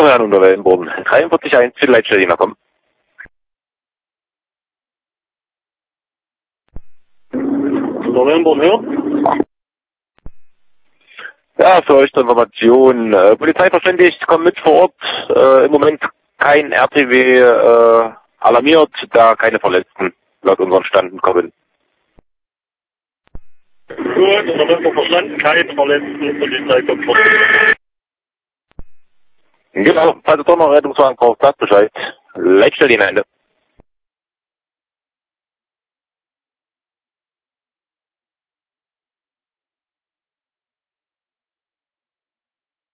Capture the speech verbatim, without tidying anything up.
Herrn unter Wellenboden. dreiundvierzig eins für die Leitstelle, komm. Unter Wellenboden hören? Ja, für euch zur Information. Äh, Polizei verständigt, kommt mit vor Ort. Äh, Im Moment kein R T W äh, alarmiert, da keine Verletzten laut unseren Standen kommen. Gut, unter Wellenboden verstanden, keine Verletzten, Polizei kommt vor. Genau, falls ihr doch noch Rettungswagen braucht, sagt Bescheid. Leitstelle Ende.